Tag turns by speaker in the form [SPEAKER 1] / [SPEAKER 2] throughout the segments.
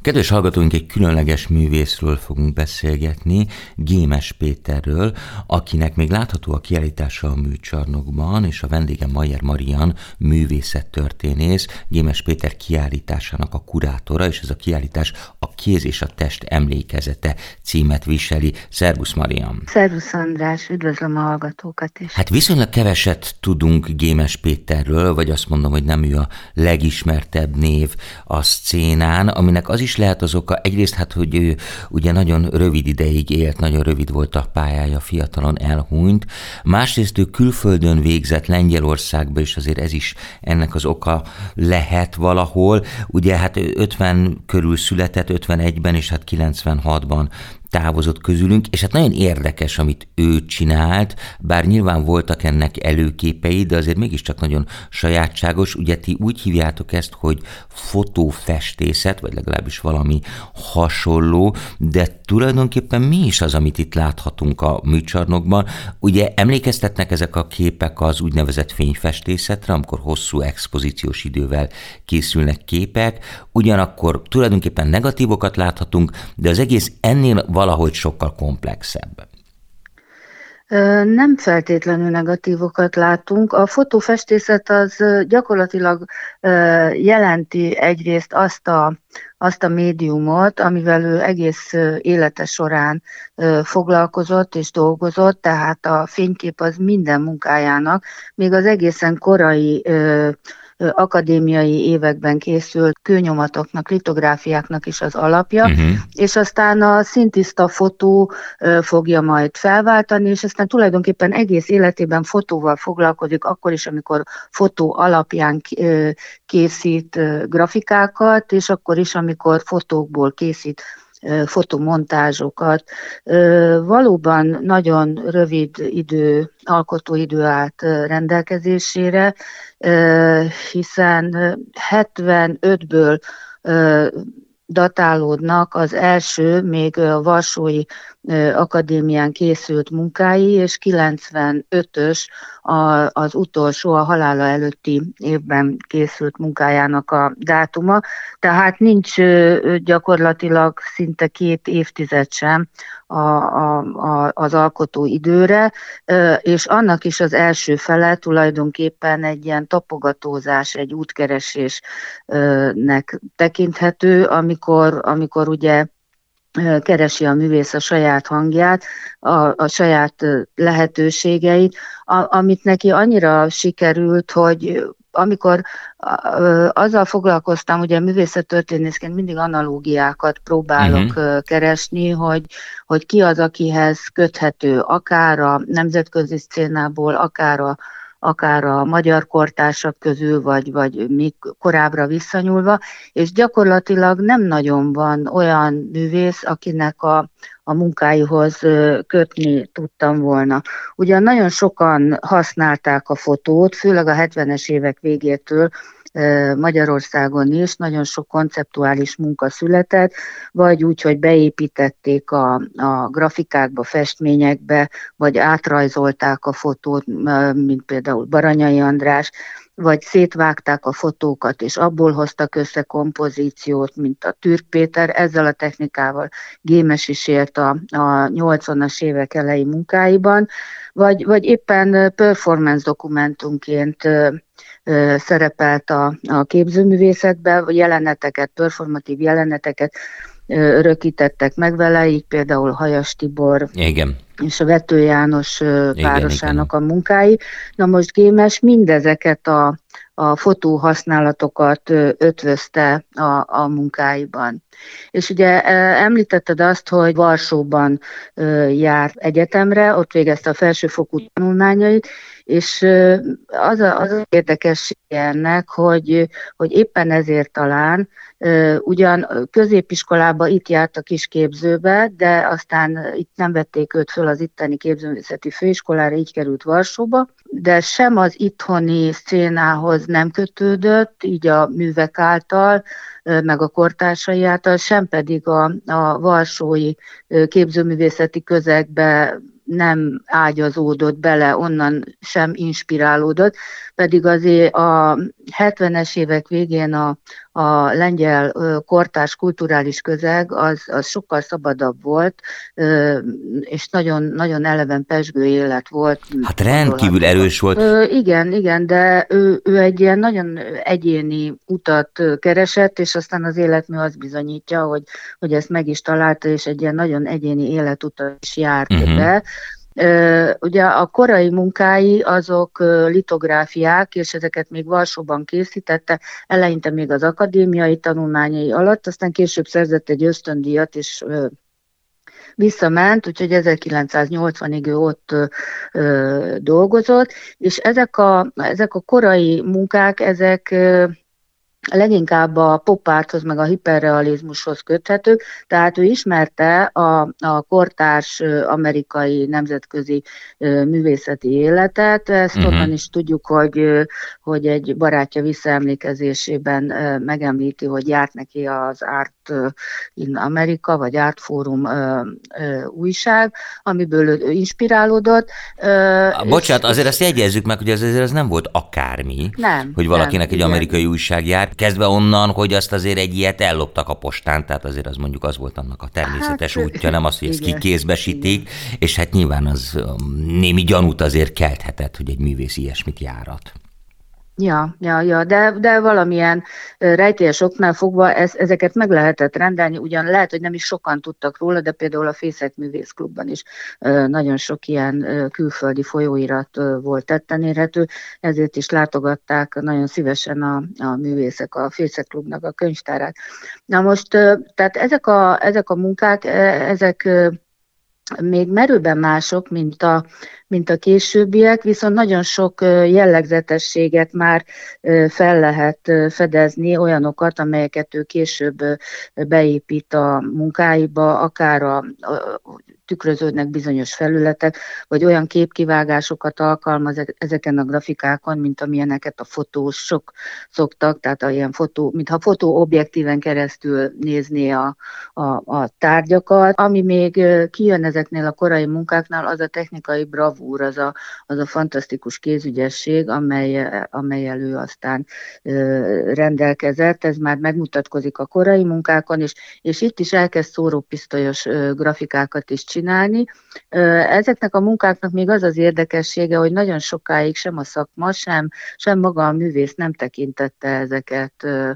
[SPEAKER 1] Kedves hallgatóink, egy különleges művészről fogunk beszélgetni, Gémes Péterről, akinek még látható a kiállítása a Műcsarnokban, és a vendége Mayer Marian művészettörténész, Gémes Péter kiállításának a kurátora, és ez a kiállítás a Kéz és a test emlékezete címet viseli. Szervusz, Marian!
[SPEAKER 2] Szervusz, András, üdvözlöm a hallgatókat is.
[SPEAKER 1] Hát viszonylag keveset tudunk Gémes Péterről, vagy azt mondom, hogy nem ő a legismertebb név a szcénán, aminek az is lehet az oka, egyrészt hogy ő ugye nagyon rövid ideig élt, nagyon rövid volt a pályája, fiatalon elhunyt, másrészt ő külföldön végzett, Lengyelországba, és azért ez is ennek az oka lehet valahol, ugye 50 körül született, 51-ben, és 96-ban távozott közülünk, és nagyon érdekes, amit ő csinált, bár nyilván voltak ennek előképei, de azért mégiscsak nagyon sajátságos. Ugye ti úgy hívjátok ezt, hogy fotófestészet, vagy legalábbis valami hasonló, de tulajdonképpen mi is az, amit itt láthatunk a Műcsarnokban? Ugye emlékeztetnek ezek a képek az úgynevezett fényfestészetre, amikor hosszú expozíciós idővel készülnek képek, ugyanakkor tulajdonképpen negatívokat láthatunk, de az egész ennél valahogy sokkal komplexebb.
[SPEAKER 2] Nem feltétlenül negatívokat látunk. A fotófestészet az gyakorlatilag jelenti egyrészt azt a médiumot, amivel ő egész élete során foglalkozott és dolgozott, tehát a fénykép az minden munkájának, még az egészen korai akadémiai években készült kőnyomatoknak, litográfiáknak is az alapja, és aztán a színtiszta fotó fogja majd felváltani, és aztán tulajdonképpen egész életében fotóval foglalkozik, akkor is, amikor fotó alapján készít grafikákat, és akkor is, amikor fotókból készít fotomontázsokat. Valóban nagyon rövid alkotóidő állt rendelkezésére, hiszen 75-ből datálódnak az első, még a Varsói Akadémián készült munkái, és 95-ös az utolsó, a halála előtti évben készült munkájának a dátuma. Tehát nincs gyakorlatilag szinte 2 évtized sem az alkotó időre, és annak is az első fele tulajdonképpen egy ilyen tapogatózás, egy útkeresésnek tekinthető, amikor ugye keresi a művész a saját hangját, a saját lehetőségeit, amit neki annyira sikerült, hogy amikor azzal foglalkoztam, ugye művészettörténészként mindig analógiákat próbálok keresni, hogy ki az, akihez köthető, akár a nemzetközi szcénából, akár a magyar kortársak közül, vagy még korábbra visszanyúlva, és gyakorlatilag nem nagyon van olyan művész, akinek a munkáihoz kötni tudtam volna. Ugyan nagyon sokan használták a fotót, főleg a 70-es évek végétől, Magyarországon is nagyon sok konceptuális munka született, vagy úgy, hogy beépítették a grafikákba, festményekbe, vagy átrajzolták a fotót, mint például Baranyai András, vagy szétvágták a fotókat, és abból hoztak össze kompozíciót, mint a Türk Péter. Ezzel a technikával Gémes is élt a 80-as évek elejé munkáiban, vagy éppen performance dokumentumként szerepelt a képzőművészetben, jeleneteket, performatív jeleneteket örökítettek meg vele, így például Hajas Tibor,
[SPEAKER 1] igen,
[SPEAKER 2] és a Vető János párosának a munkái. Na most Gémes mindezeket a fotóhasználatokat ötvözte a munkáiban. És ugye említetted azt, hogy Varsóban járt egyetemre, ott végezte a felsőfokú tanulmányait, és az érdekes ennek, hogy éppen ezért talán ugyan középiskolába itt járt a kisképzőbe, de aztán itt nem vették őt föl az itteni képzőművészeti főiskolára, így került Varsóba, de sem az itthoni szcénához nem kötődött, így a művek által, meg a kortársai által, sem pedig a varsói képzőművészeti közegbe nem ágyazódott bele, onnan sem inspirálódott, pedig azért a 70-es évek végén a lengyel kortárs kulturális közeg az sokkal szabadabb volt, és nagyon, nagyon eleven pezsgő élet volt.
[SPEAKER 1] Hát rendkívül erős volt.
[SPEAKER 2] Igen, de ő egy ilyen nagyon egyéni utat keresett, és aztán az életmű azt bizonyítja, hogy ezt meg is találta, és egy ilyen nagyon egyéni életutat is járt be. Ugye a korai munkái azok litográfiák, és ezeket még Varsóban készítette, eleinte még az akadémiai tanulmányai alatt, aztán később szerzett egy ösztöndíjat, és visszament, úgyhogy 1980-ig ő ott dolgozott, és ezek a korai munkák, ezek leginkább a pop-arthoz, meg a hiperrealizmushoz köthetők, tehát ő ismerte a kortárs amerikai nemzetközi művészeti életet. Ezt onnan is tudjuk, hogy egy barátja visszaemlékezésében megemlíti, hogy járt neki az Art in America, vagy Art Forum újság, amiből ő inspirálódott.
[SPEAKER 1] Bocsánat, azért ezt jegyezzük meg, hogy ez nem volt akármi, hogy valakinek egy amerikai újság járt, kezdve onnan, hogy azt azért egy ilyet elloptak a postán, tehát azért az volt annak a természetes útja, nem az, hogy ezt kikézbesítik, és hát nyilván az némi gyanút azért kelthetett, hogy egy művész ilyesmit járat.
[SPEAKER 2] Ja, de valamilyen rejtélyes oknál fogva ezeket meg lehetett rendelni, ugyan lehet, hogy nem is sokan tudtak róla, de például a Fészek Művészklubban is nagyon sok ilyen külföldi folyóirat volt tetten érhető, ezért is látogatták nagyon szívesen a művészek a Fészek Klubnak a könyvtárát. Na most, tehát ezek a munkák, ezek még merőben mások, mint a későbbiek, viszont nagyon sok jellegzetességet már fel lehet fedezni, olyanokat, amelyeket ő később beépít a munkáiba, akár tükröződnek bizonyos felületek, vagy olyan képkivágásokat alkalmaz ezeken a grafikákon, mint amilyeneket a fotósok szoktak, tehát mintha fotóobjektíven keresztül nézné a tárgyakat. Ami még kijön ezeknél a korai munkáknál, az a technikai bravúr, az a fantasztikus kézügyesség, amellyel ő aztán rendelkezett. Ez már megmutatkozik a korai munkákon, és itt is elkezd szórópisztolyos grafikákat is csinálni. Ezeknek a munkáknak még az érdekessége, hogy nagyon sokáig sem a szakma, sem maga a művész nem tekintette ezeket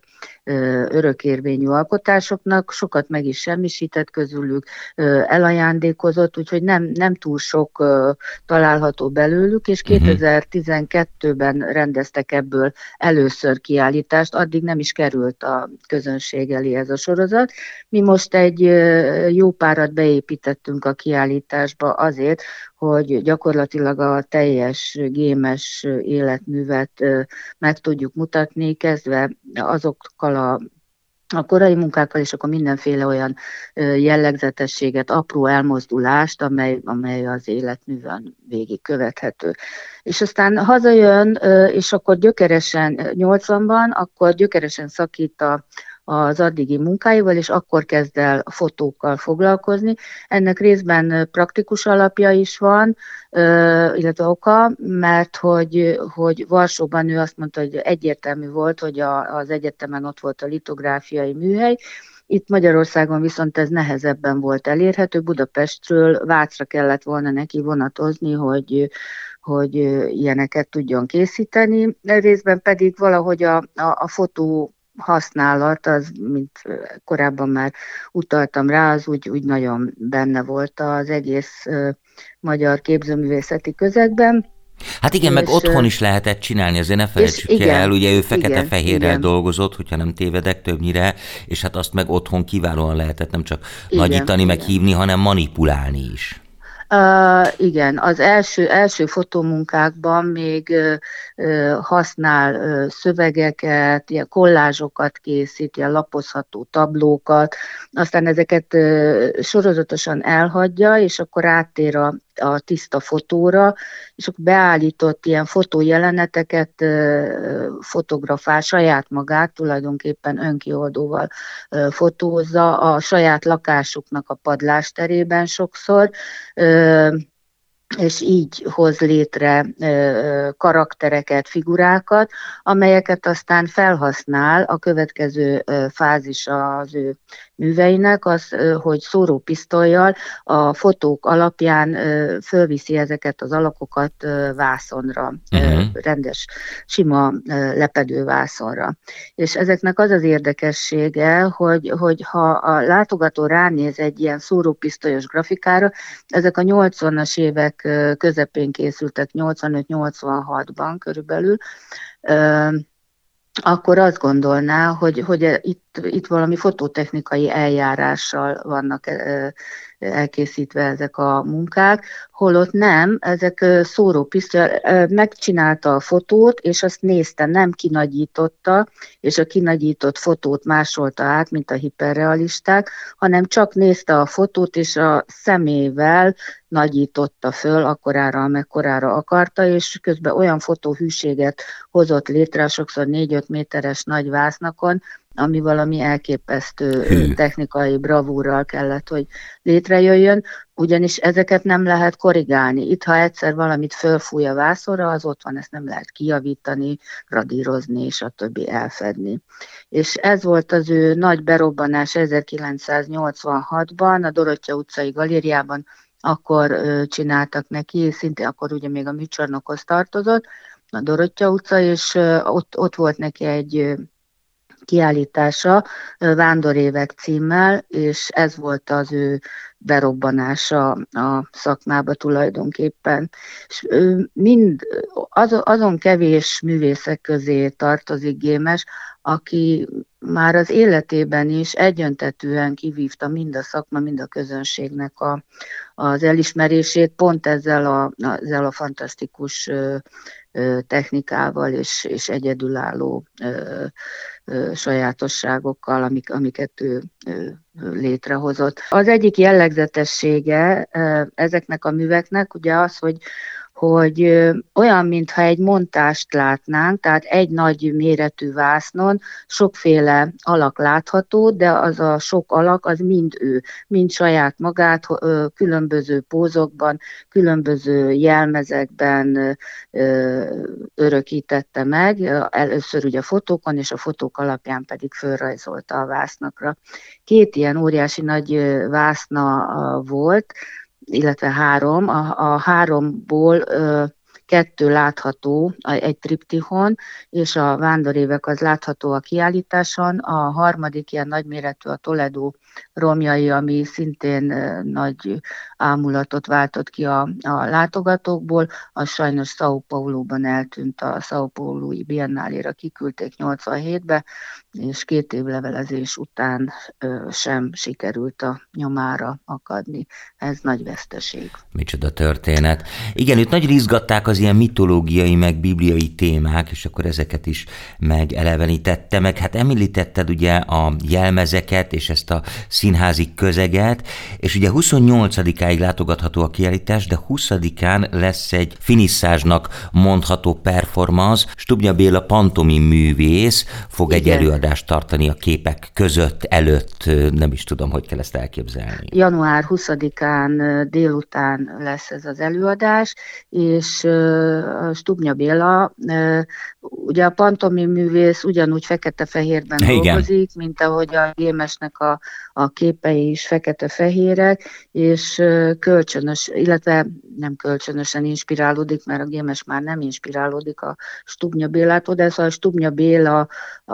[SPEAKER 2] örökérvényű alkotásoknak, sokat meg is semmisített közülük, elajándékozott, úgyhogy nem túl sok található belőlük, és 2012-ben rendeztek ebből először kiállítást, addig nem is került a közönség elé ez a sorozat. Mi most egy jó párat beépítettünk a kiállításba azért, hogy gyakorlatilag a teljes gémes életművet meg tudjuk mutatni, kezdve azokkal a korai munkákkal, és akkor mindenféle olyan jellegzetességet, apró elmozdulást, amely az életművön végig követhető. És aztán hazajön, és akkor gyökeresen 80-ban, akkor gyökeresen szakít az addigi munkáival, és akkor kezd el a fotókkal foglalkozni. Ennek részben praktikus alapja is van, illetve oka, mert hogy Varsóban ő azt mondta, hogy egyértelmű volt, hogy az egyetemen ott volt a litográfiai műhely. Itt Magyarországon viszont ez nehezebben volt elérhető, Budapestről Vácra kellett volna neki vonatozni, hogy ilyeneket tudjon készíteni. Részben pedig valahogy a fotó használat, az, mint korábban már utaltam rá, az úgy nagyon benne volt az egész magyar képzőművészeti közegben.
[SPEAKER 1] Hát igen, meg otthon is lehetett csinálni, azért ne felejtsük el, ugye ő fekete-fehérrel dolgozott, hogyha nem tévedek többnyire, és hát azt meg otthon kiválóan lehetett nem csak nagyítani, meg hívni, hanem manipulálni is.
[SPEAKER 2] Igen, az első fotómunkákban még használ szövegeket, ilyen kollázsokat készít, ilyen lapozható tablókat, aztán ezeket sorozatosan elhagyja, és akkor áttér a tiszta fotóra, és akkor beállított ilyen fotójeleneteket fotografál saját magát, tulajdonképpen önkioldóval fotózza a saját lakásuknak a padlásterében sokszor, és így hoz létre karaktereket, figurákat, amelyeket aztán felhasznál a következő fázis az ő műveinek, az, hogy szórópisztollyal a fotók alapján fölviszi ezeket az alakokat vászonra, rendes, sima lepedő vászonra. És ezeknek az az érdekessége, hogy ha a látogató ránéz egy ilyen szórópisztolyos grafikára, ezek a 80-as évek közepén készültek, 85-86-ban körülbelül, akkor azt gondolná, hogy itt valami fototechnikai eljárással vannak elkészítve ezek a munkák, holott nem, ezek szórópisztoly, megcsinálta a fotót, és azt nézte, nem kinagyította, és a kinagyított fotót másolta át, mint a hiperrealisták, hanem csak nézte a fotót, és a szemével nagyította föl akkorára, amekkorára akarta, és közben olyan fotóhűséget hozott létre, sokszor 4-5 méteres nagy vásznakon, ami valami elképesztő technikai bravúrral kellett, hogy létrejöjjön, ugyanis ezeket nem lehet korrigálni. Itt, ha egyszer valamit fölfúj a vászonra, az ott van, ezt nem lehet kijavítani, radírozni, és a többi elfedni. És ez volt az ő nagy berobbanás 1986-ban, a Dorottya utcai galériában, akkor csináltak neki, szintén akkor ugye még a műcsarnokhoz tartozott, a Dorottya utca, és ott volt neki egy kiállítása Vándorévek címmel, és ez volt az ő berobbanása a szakmába tulajdonképpen. És azon kevés művészek közé tartozik Gémes, aki már az életében is egyöntetűen kivívta mind a szakma, mind a közönségnek az elismerését, pont ezzel a fantasztikus technikával és egyedülálló sajátosságokkal, amiket ő létrehozott. Az egyik jellegzetessége ezeknek a műveknek ugye az, hogy olyan, mintha egy montást látnánk, tehát egy nagy méretű vásznon sokféle alak látható, de az a sok alak, az mind ő, mind saját magát, különböző pózokban, különböző jelmezekben örökítette meg, először ugye a fotókon, és a fotók alapján pedig fölrajzolta a vásznakra. 2 ilyen óriási nagy vászna volt, illetve 3. A 3-ból 2 látható egy triptihon, és a Vándorévek az látható a kiállításon. A 3. ilyen nagyméretű a Toledo romjai, ami szintén nagy ámulatot váltott ki a látogatókból. Az sajnos São Paulo-ban eltűnt, a São Paulo-i Biennáléra kiküldték 87-be, és 2 év levelezés után sem sikerült a nyomára akadni. Ez nagy veszteség.
[SPEAKER 1] Micsoda történet. Igen, őt nagy rizgatták az ilyen mitológiai, meg bibliai témák, és akkor ezeket is megelevenítette, meg hát említetted ugye a jelmezeket, és ezt a színházi közeget, és ugye 28-áig látogatható a kiállítás, de 20-án lesz egy finisszázsnak mondható performance. Stubnya Béla pantomim művész fog egy előadást tartani a képek között, előtt, nem is tudom, hogy kell ezt elképzelni.
[SPEAKER 2] Január 20-án délután lesz ez az előadás, és Stubnya Béla, ugye a pantomim művész ugyanúgy fekete-fehérben dolgozik, mint ahogy a Gémesnek a képei is fekete-fehérek, és kölcsönös, illetve nem kölcsönösen inspirálódik, mert a Gémes már nem inspirálódik a Stubnya Bélától, de szóval a Stubnya Béla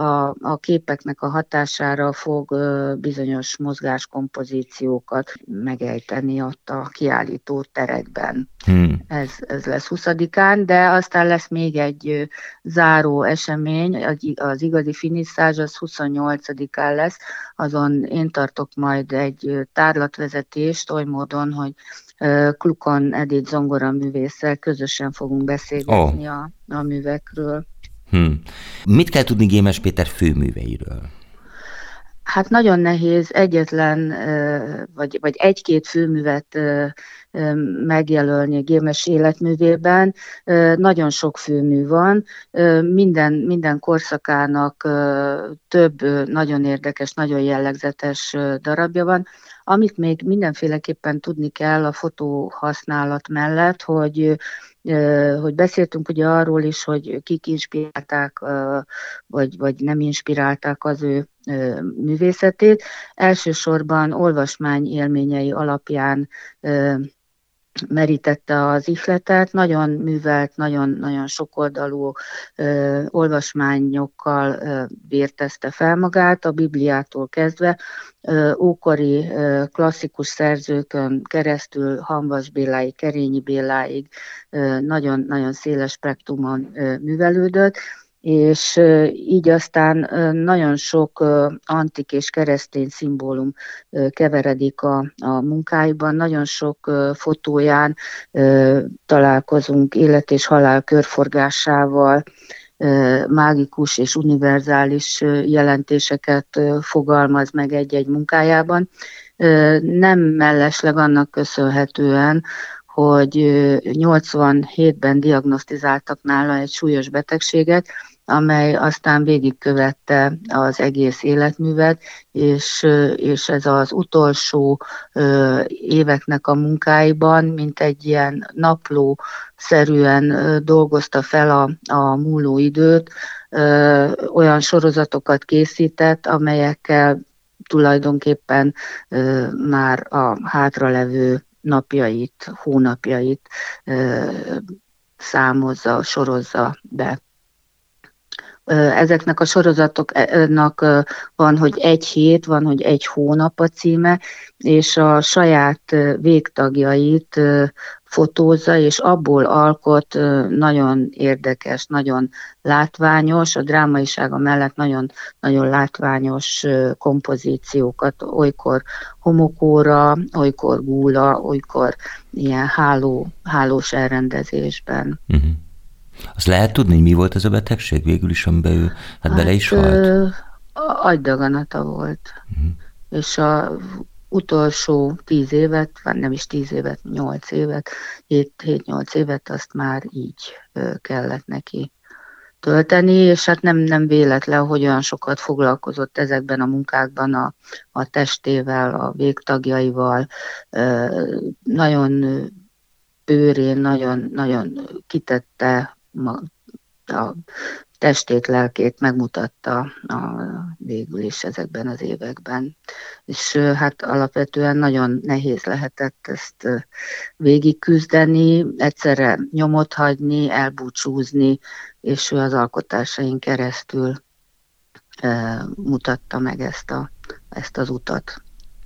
[SPEAKER 2] a képeknek a hatására fog bizonyos mozgáskompozíciókat megejteni ott a kiállító terekben. Ez lesz 20-án, de aztán lesz még egy záró esemény, az igazi finisszázs, az 28-án lesz, azon én tartok majd egy tárlatvezetést oly módon, hogy Klukon Edith zongoraművésszel közösen fogunk beszélgetni a művekről.
[SPEAKER 1] Mit kell tudni Gémes Péter főműveiről?
[SPEAKER 2] Hát nagyon nehéz egyetlen, vagy egy-két főművet megjelölni a Gémes életművében. Nagyon sok főmű van, minden korszakának több nagyon érdekes, nagyon jellegzetes darabja van. Amit még mindenféleképpen tudni kell a fotóhasználat mellett, hogy beszéltünk ugye arról is, hogy kik inspirálták, vagy nem inspirálták az ő művészetét. Elsősorban olvasmány élményei alapján merítette az ihletet, nagyon művelt, nagyon sokoldalú olvasmányokkal vértezte fel magát, a Bibliától kezdve ókori klasszikus szerzőkön keresztül Hamvas Béláig, Kerényi Béláig nagyon széles spektrumon művelődött, és így aztán nagyon sok antik és keresztény szimbólum keveredik a munkáiban. Nagyon sok fotóján találkozunk élet és halál körforgásával, mágikus és univerzális jelentéseket fogalmaz meg egy-egy munkájában. Nem mellesleg annak köszönhetően, hogy 87-ben diagnosztizáltak nála egy súlyos betegséget, amely aztán végigkövette az egész életművet, és ez az utolsó éveknek a munkáiban, mint egy ilyen naplószerűen dolgozta fel a múló időt, olyan sorozatokat készített, amelyekkel tulajdonképpen már a hátralevő napjait, hónapjait számozza, sorozza be. Ezeknek a sorozatoknak van, hogy egy hét, van, hogy egy hónap a címe, és a saját végtagjait fotózza, és abból alkot nagyon érdekes, nagyon látványos, a drámaisága mellett nagyon látványos kompozíciókat, olykor homokóra, olykor gúla, olykor ilyen hálós elrendezésben.
[SPEAKER 1] Uh-huh. Azt lehet tudni, hogy mi volt ez a betegség végül is, amiben ő bele is halt?
[SPEAKER 2] Agydaganata volt. Uh-huh. És a utolsó 10 évet, nem is 10 évet, 8 évet, 7-8 évet azt már így kellett neki tölteni, és hát nem véletlen, hogy olyan sokat foglalkozott ezekben a munkákban a testével, a végtagjaival, nagyon bőrén, nagyon kitette a testét, lelkét, megmutatta végül is ezekben az években. És hát alapvetően nagyon nehéz lehetett ezt végigküzdeni, egyszerre nyomot hagyni, elbúcsúzni, és ő az alkotásain keresztül mutatta meg ezt az utat.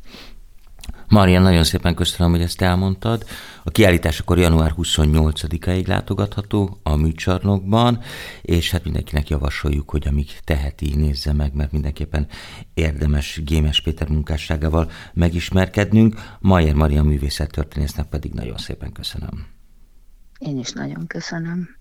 [SPEAKER 1] Marian, nagyon szépen köszönöm, hogy ezt elmondtad. A kiállítás akkor január 28-áig látogatható a Műcsarnokban, és hát mindenkinek javasoljuk, hogy amíg teheti, nézze meg, mert mindenképpen érdemes Gémes Péter munkásságával megismerkednünk. Mayer Marian művészettörténésznek pedig nagyon szépen köszönöm.
[SPEAKER 2] Én is nagyon köszönöm.